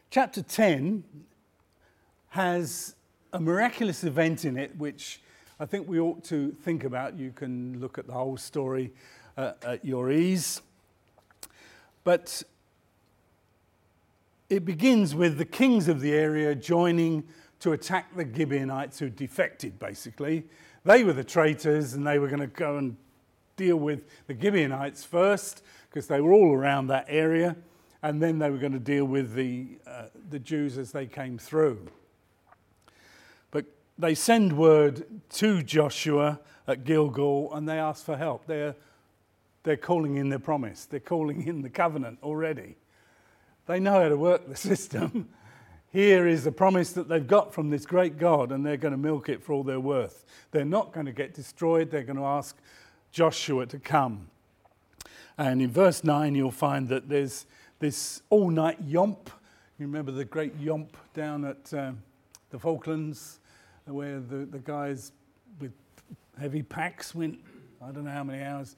Chapter 10 has a miraculous event in it, which I think we ought to think about. You can look at the whole story at your ease. But it begins with the kings of the area joining to attack the Gibeonites who defected, basically. They were the traitors, and they were going to go and deal with the Gibeonites first, because they were all around that area, and then they were going to deal with the Jews as they came through. But they send word to Joshua at Gilgal, and they ask for help. They're calling in their promise. They're calling in the covenant already. They know how to work the system. Here is the promise that they've got from this great God, and they're going to milk it for all they're worth. They're not going to get destroyed. They're going to ask Joshua to come. And in verse 9, you'll find that there's this all-night yomp. You remember the great yomp down at the Falklands, where the guys with heavy packs went, I don't know how many hours,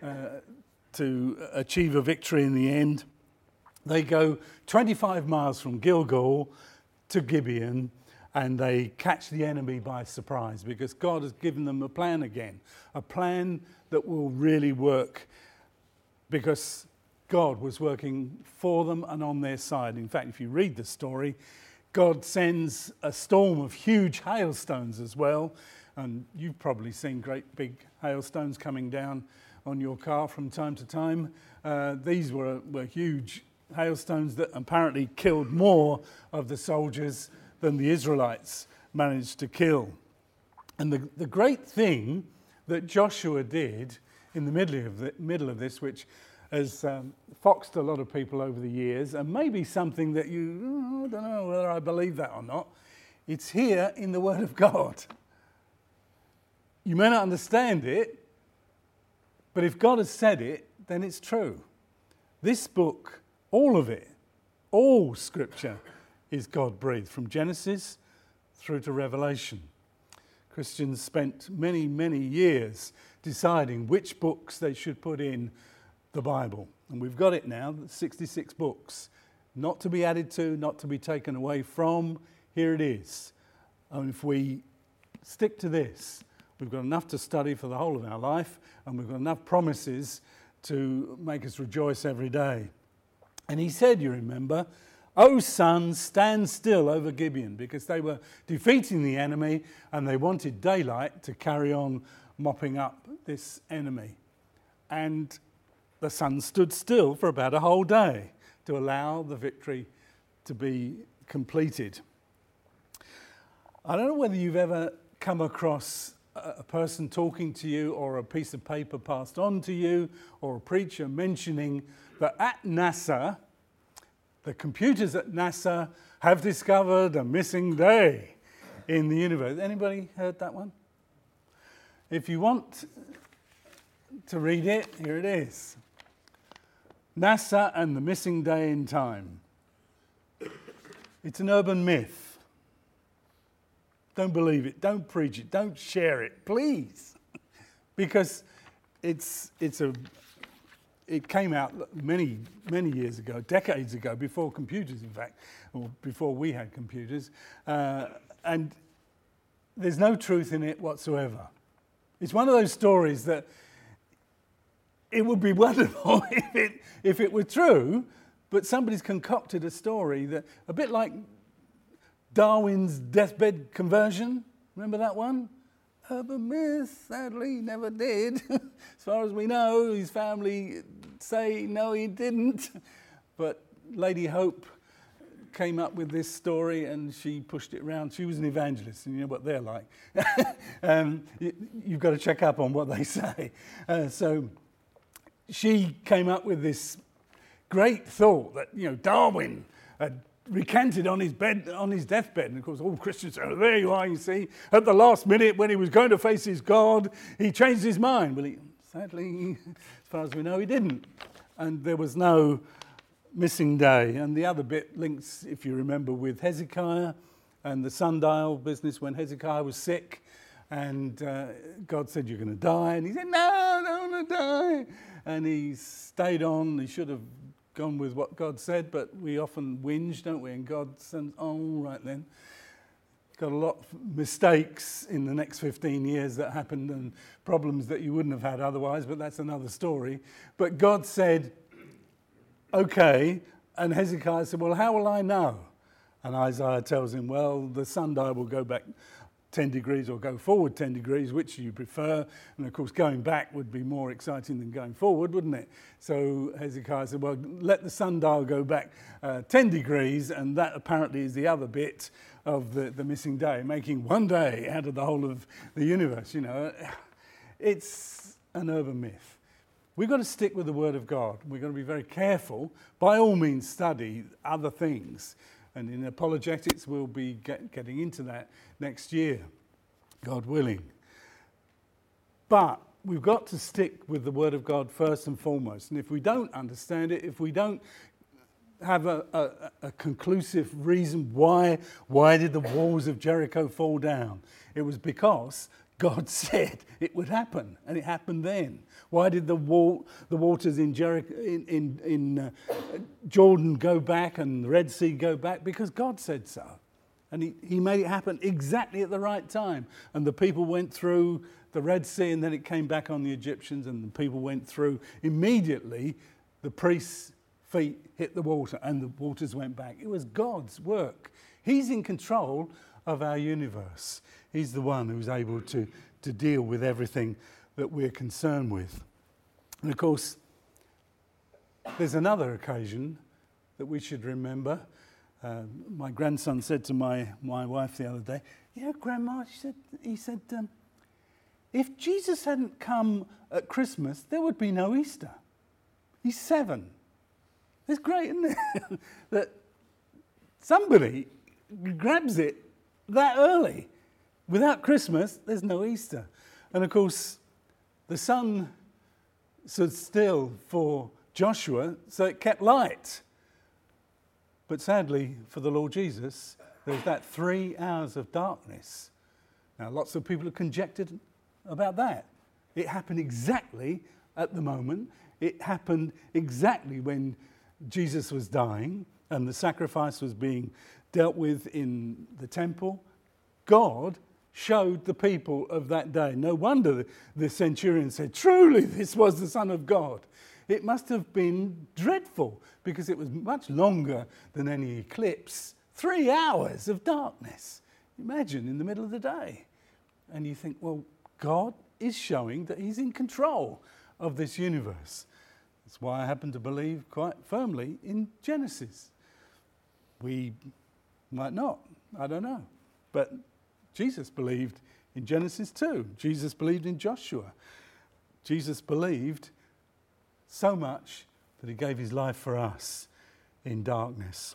to achieve a victory in the end. They go 25 miles from Gilgal to Gibeon, and they catch the enemy by surprise, because God has given them a plan again, a plan that will really work, because God was working for them and on their side. In fact, if you read the story, God sends a storm of huge hailstones as well, and you've probably seen great big hailstones coming down on your car from time to time. These were huge hailstones that apparently killed more of the soldiers than the Israelites managed to kill. And the great thing that Joshua did in the middle of this, which has foxed a lot of people over the years, and maybe something that I don't know whether I believe that or not, it's here in the Word of God. You may not understand it, but if God has said it, then it's true. This book, all of it, all Scripture is God-breathed, from Genesis through to Revelation. Christians spent many, many years deciding which books they should put in the Bible. And we've got it now, 66 books. Not to be added to, not to be taken away from. Here it is. And if we stick to this, we've got enough to study for the whole of our life, and we've got enough promises to make us rejoice every day. And he said, you remember, "O sun, stand still over Gibeon," because they were defeating the enemy and they wanted daylight to carry on mopping up this enemy. And the sun stood still for about a whole day to allow the victory to be completed. I don't know whether you've ever come across a person talking to you, or a piece of paper passed on to you, or a preacher mentioning that at NASA, the computers at NASA have discovered a missing day in the universe. Anybody heard that one? If you want to read it, here it is. NASA and the missing day in time. It's an urban myth. Don't believe it. Don't preach it. Don't share it, please. Because it came out many, many years ago, decades ago, before computers, in fact, or before we had computers. And there's no truth in it whatsoever. It's one of those stories that it would be wonderful if it were true, but somebody's concocted a story that, a bit like Darwin's deathbed conversion. Remember that one? Urban myth, sadly, never did. As far as we know, his family say no, he didn't. But Lady Hope came up with this story and she pushed it around. She was an evangelist, and you know what they're like. You've got to check up on what they say. So she came up with this great thought that, Darwin had recanted on his deathbed. And of course, all Christians say, "Oh, there you are, you see. At the last minute, when he was going to face his God, he changed his mind." Well, sadly, as far as we know, he didn't. And there was no missing day. And the other bit links, if you remember, with Hezekiah and the sundial business, when Hezekiah was sick and God said, "You're going to die." And he said, "No, I don't want to die." And he stayed on. He should have gone with what God said, but we often whinge, don't we? And God says, oh, all right then. Got a lot of mistakes in the next 15 years that happened and problems that you wouldn't have had otherwise, but that's another story. But God said, okay, and Hezekiah said, well, how will I know? And Isaiah tells him, well, the sundial will go back 10 degrees or go forward 10 degrees, which you prefer. And of course, going back would be more exciting than going forward, wouldn't it? So Hezekiah said, well, let the sundial go back 10 degrees, and that apparently is the other bit of the missing day, making one day out of the whole of the universe. You know, it's an urban myth. We've got to stick with the Word of God. We've got to be very careful. By all means, study other things. And in apologetics, we'll be getting into that next year, God willing. But we've got to stick with the Word of God first and foremost. And if we don't understand it, if we don't have a conclusive reason why did the walls of Jericho fall down, it was because God said it would happen, and it happened then. Why did the waters in Jericho, in Jordan go back and the Red Sea go back? Because God said so. And he made it happen exactly at the right time. And the people went through the Red Sea, and then it came back on the Egyptians, and the people went through. Immediately, the priests' feet hit the water, and the waters went back. It was God's work. He's in control of our universe. He's the one who's able to deal with everything that we're concerned with. And of course, there's another occasion that we should remember. My grandson said to my wife the other day, Grandma, he said, if Jesus hadn't come at Christmas, there would be no Easter. He's 7. It's great, isn't it? That somebody grabs it that early. Without Christmas, there's no Easter. And of course, the sun stood still for Joshua, so it kept light. But sadly, for the Lord Jesus, there's that 3 hours of darkness. Now, lots of people have conjectured about that. It happened exactly at the moment. It happened exactly when Jesus was dying and the sacrifice was being dealt with in the temple. God showed the people of that day. No wonder the centurion said, truly, this was the Son of God. It must have been dreadful because it was much longer than any eclipse. 3 hours of darkness. Imagine in the middle of the day. And you think, well, God is showing that he's in control of this universe. That's why I happen to believe quite firmly in Genesis. We might not, I don't know. But Jesus believed in Genesis too. Jesus believed in Joshua. Jesus believed so much that he gave his life for us in darkness.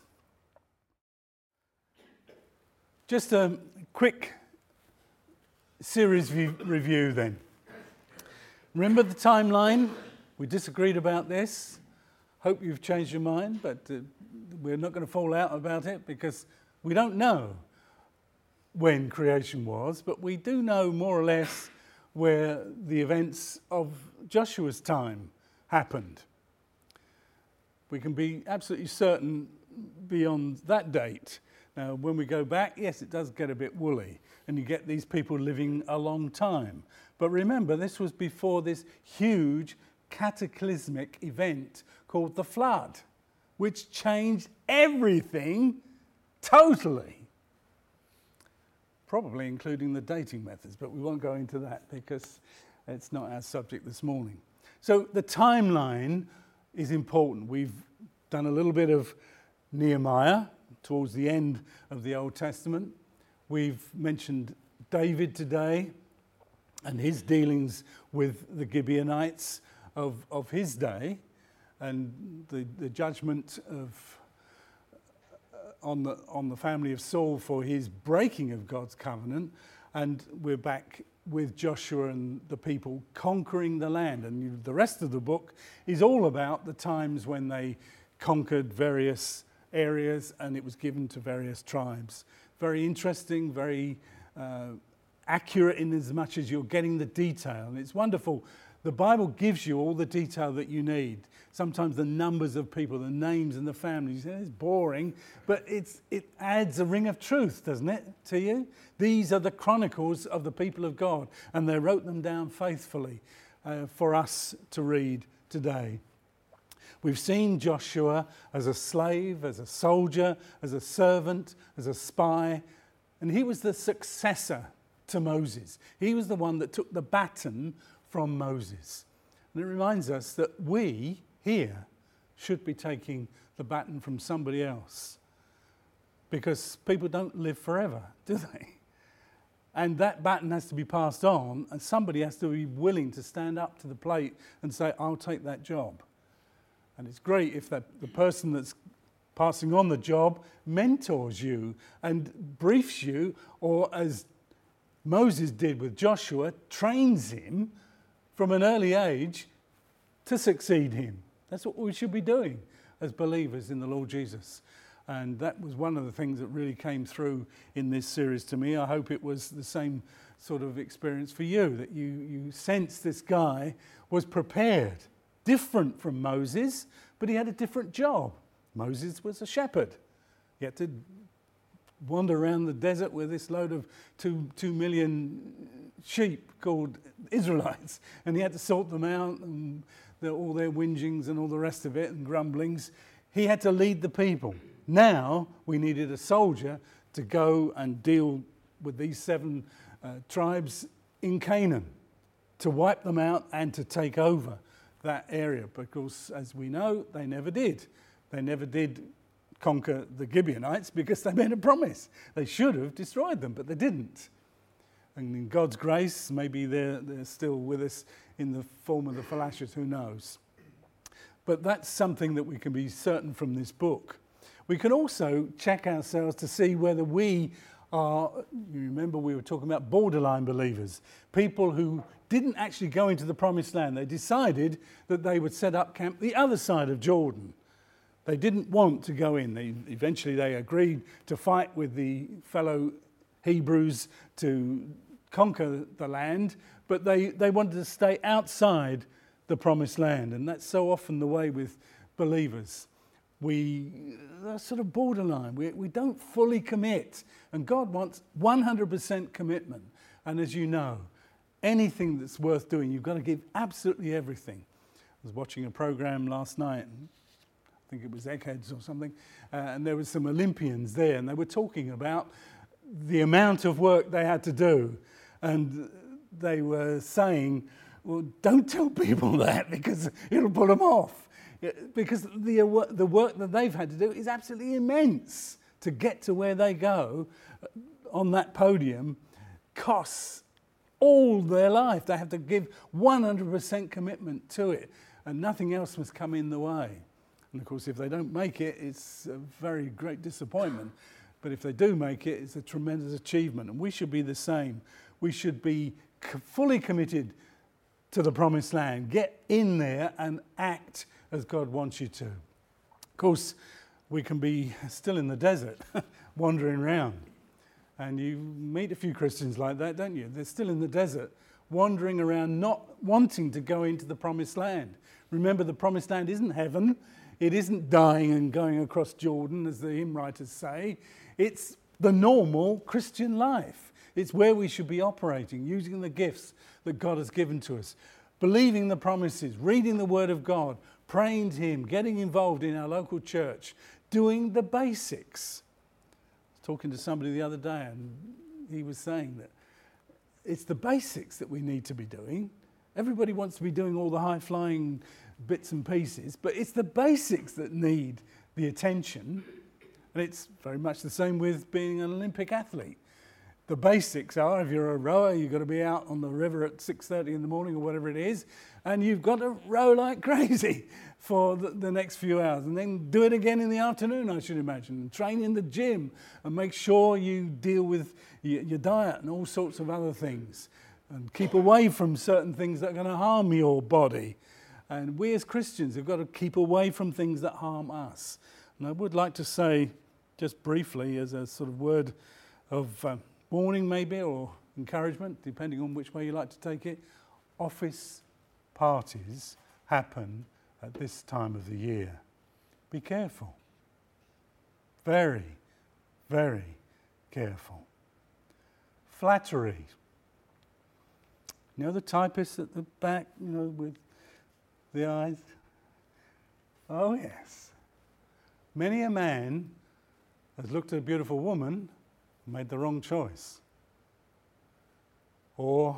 Just a quick series review then. Remember the timeline? We disagreed about this. Hope you've changed your mind, but we're not going to fall out about it because we don't know when creation was, but we do know more or less where the events of Joshua's time happened. We can be absolutely certain beyond that date. Now, when we go back, yes, it does get a bit woolly, and you get these people living a long time. But remember, this was before this huge cataclysmic event called the flood, which changed everything totally. Probably including the dating methods, but we won't go into that because it's not our subject this morning. So the timeline is important. We've done a little bit of Nehemiah towards the end of the Old Testament. We've mentioned David today and his dealings with the Gibeonites of his day and the judgment on the family of Saul for his breaking of God's covenant. And we're back with Joshua and the people conquering the land. And the rest of the book is all about the times when they conquered various areas and it was given to various tribes. Very interesting, very accurate in as much as you're getting the detail. And it's wonderful The Bible gives you all the detail that you need. Sometimes the numbers of people, the names and the families. It's boring, but it adds a ring of truth, doesn't it, to you? These are the chronicles of the people of God, and they wrote them down faithfully for us to read today. We've seen Joshua as a slave, as a soldier, as a servant, as a spy, and he was the successor to Moses. He was the one that took the baton from Moses. And it reminds us that we here should be taking the baton from somebody else, because people don't live forever, do they? And that baton has to be passed on, and somebody has to be willing to stand up to the plate and say, I'll take that job. And it's great if the person that's passing on the job mentors you and briefs you, or as Moses did with Joshua, trains him from an early age to succeed him. That's what we should be doing as believers in the Lord Jesus. And that was one of the things that really came through in this series to me. I hope it was the same sort of experience for you, that you sense this guy was prepared, different from Moses, but he had a different job. Moses was a shepherd. He had to wander around the desert with this load of 2 million sheep called Israelites, and he had to sort them out, and all their whingings and all the rest of it and grumblings. He had to lead the people. Now we needed a soldier to go and deal with these 7 tribes in Canaan, to wipe them out and to take over that area, because as we know, they never did. They never did conquer the Gibeonites because they made a promise. They should have destroyed them, but they didn't. And in God's grace, maybe they're still with us in the form of the Falashers, who knows. But that's something that we can be certain from this book. We can also check ourselves to see whether we are, you remember we were talking about borderline believers, people who didn't actually go into the promised land. They decided that they would set up camp the other side of Jordan. They didn't want to go in. Eventually they agreed to fight with the fellow Hebrews to conquer the land, but they wanted to stay outside the promised land. And that's so often the way with believers. They're sort of borderline. We don't fully commit. And God wants 100% commitment. And as you know, anything that's worth doing, you've got to give absolutely everything. I was watching a program last night, I think it was Eggheads or something, and there were some Olympians there, and they were talking about the amount of work they had to do. And they were saying, well, don't tell people that, because it'll put them off. Because the work that they've had to do is absolutely immense. To get to where they go on that podium costs all their life. They have to give 100% commitment to it, and nothing else must come in the way. And of course, if they don't make it, it's a very great disappointment. But if they do make it, it's a tremendous achievement. And we should be the same. We should be fully committed to the promised land. Get in there and act as God wants you to. Of course, we can be still in the desert, wandering around. And you meet a few Christians like that, don't you? They're still in the desert, wandering around, not wanting to go into the promised land. Remember, the promised land isn't heaven. It isn't dying and going across Jordan, as the hymn writers say. It's the normal Christian life. It's where we should be operating, using the gifts that God has given to us, believing the promises, reading the Word of God, praying to Him, getting involved in our local church, doing the basics. I was talking to somebody the other day, and he was saying that it's the basics that we need to be doing. Everybody wants to be doing all the high-flying bits and pieces, but it's the basics that need the attention. And it's very much the same with being an Olympic athlete. The basics are, if you're a rower, you've got to be out on the river at 6:30 in the morning or whatever it is, and you've got to row like crazy for the next few hours, and then do it again in the afternoon, I should imagine, and train in the gym, and make sure you deal with your diet and all sorts of other things, and keep away from certain things that are going to harm your body. And we as Christians have got to keep away from things that harm us. And I would like to say, just briefly, as a sort of word of warning maybe, or encouragement, depending on which way you like to take it, office parties happen at this time of the year. Be careful. Very, very careful. Flattery. You know the typist at the back, with the eyes? Oh, yes. Many a man has looked at a beautiful woman and made the wrong choice. Or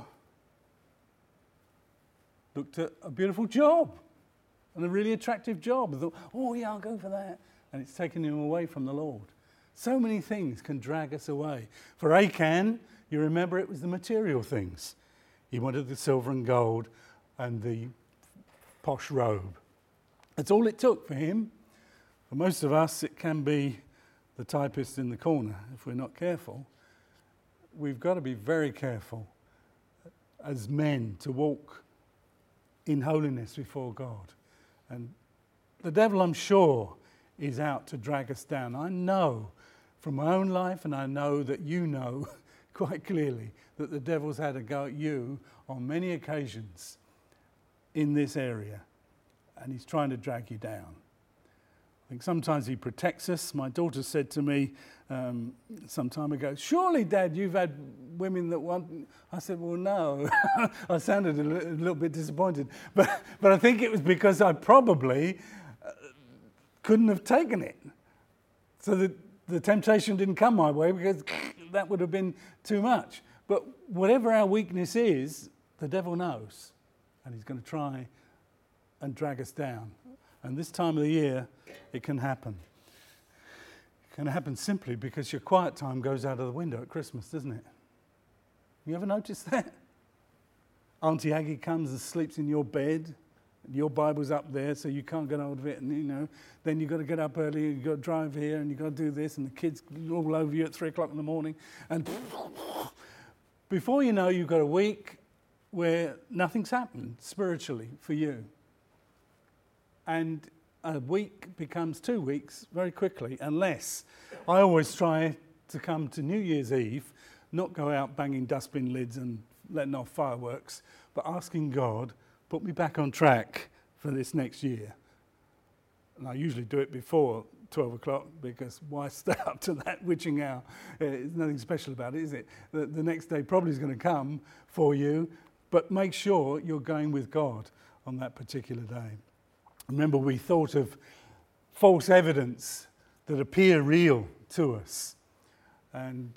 looked at a beautiful job and a really attractive job and thought, oh yeah, I'll go for that. And it's taken him away from the Lord. So many things can drag us away. For Achan, you remember it was the material things. He wanted the silver and gold and the posh robe. That's all it took for him. For most of us, it can be the typist in the corner if we're not careful. We've got to be very careful as men to walk in holiness before God. And the devil, I'm sure, is out to drag us down. I know from my own life, and I know that you know quite clearly, that the devil's had a go at you on many occasions in this area, and he's trying to drag you down. I think sometimes he protects us. My daughter said to me some time ago, surely, Dad, you've had women that want... I said, well, no. I sounded a little bit disappointed. But I think it was because I probably couldn't have taken it. So the temptation didn't come my way because that would have been too much. But whatever our weakness is, the devil knows. And he's going to try and drag us down. And this time of the year, it can happen. It can happen simply because your quiet time goes out of the window at Christmas, doesn't it? You ever noticed that? Auntie Aggie comes and sleeps in your bed. Your Bible's up there, so you can't get hold of it. And, then you've got to get up early, you've got to drive here, and you've got to do this, and the kids all over you at 3 o'clock in the morning. And before you know, you've got a week where nothing's happened spiritually for you. And a week becomes 2 weeks very quickly, unless I always try to come to New Year's Eve, not go out banging dustbin lids and letting off fireworks, but asking God, put me back on track for this next year. And I usually do it before 12 o'clock because why stay up to that witching hour? There's nothing special about it, is it? The next day probably is going to come for you, but make sure you're going with God on that particular day. Remember, we thought of false evidence that appear real to us. And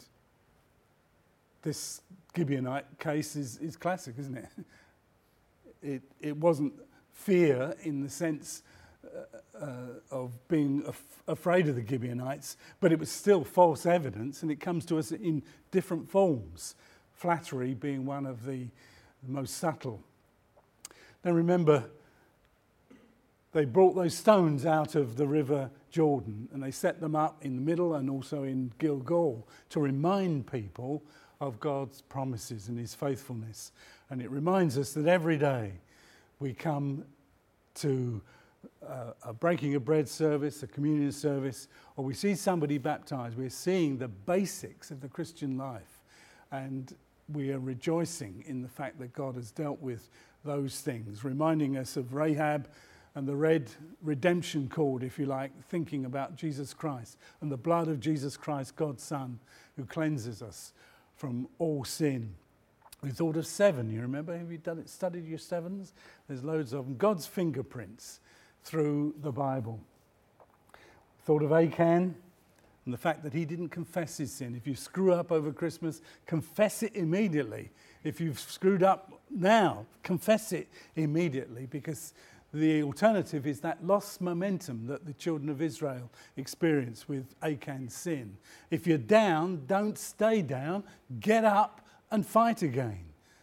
this Gibeonite case is classic, isn't it? It wasn't fear in the sense of being afraid of the Gibeonites, but it was still false evidence, and it comes to us in different forms, flattery being one of the most subtle. Now remember, they brought those stones out of the river Jordan and they set them up in the middle and also in Gilgal to remind people of God's promises and his faithfulness. And it reminds us that every day we come to a breaking of bread service, a communion service, or we see somebody baptized. We're seeing the basics of the Christian life, and we are rejoicing in the fact that God has dealt with those things, reminding us of Rahab and the red redemption cord, if you like, thinking about Jesus Christ and the blood of Jesus Christ, God's Son, who cleanses us from all sin. We thought of 7, you remember? Have you studied your 7s? There's loads of them. God's fingerprints through the Bible. Thought of Achan and the fact that he didn't confess his sin. If you screw up over Christmas, confess it immediately. If you've screwed up now, confess it immediately, because the alternative is that lost momentum that the children of Israel experienced with Achan's sin. If you're down, don't stay down. Get up and fight again.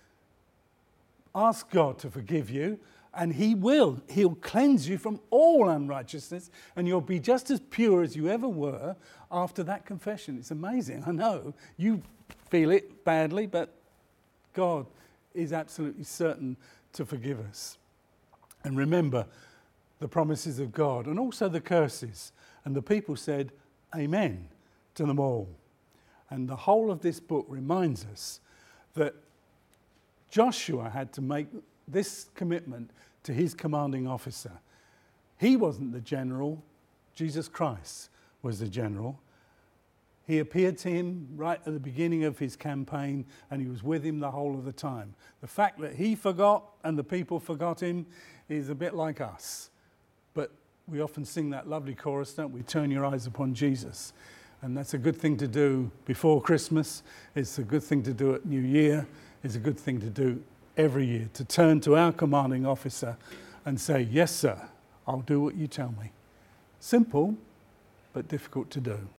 Ask God to forgive you, and he will. He'll cleanse you from all unrighteousness, and you'll be just as pure as you ever were after that confession. It's amazing. I know you feel it badly, but God is absolutely certain to forgive us. And remember the promises of God and also the curses. And the people said, Amen to them all. And the whole of this book reminds us that Joshua had to make this commitment to his commanding officer. He wasn't the general. Jesus Christ was the general. He appeared to him right at the beginning of his campaign, and he was with him the whole of the time. The fact that he forgot and the people forgot him is a bit like us. But we often sing that lovely chorus, don't we? Turn your eyes upon Jesus. And that's a good thing to do before Christmas. It's a good thing to do at New Year. It's a good thing to do every year, to turn to our commanding officer and say, yes, sir, I'll do what you tell me. Simple, but difficult to do.